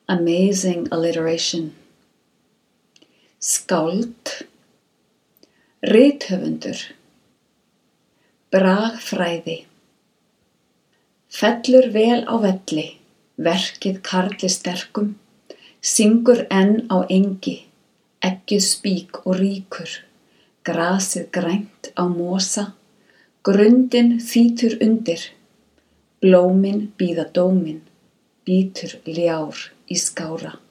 Amazing alliteration. Skáld, rithöfundur, bragfræði. Fellur vel á velli, verkið karli sterkum, syngur enn á engi, eggið spík og ríkur, grasið grænt á mosa, grundin þýtur undir, blómin bíða dóminn, bítur ljár í skára.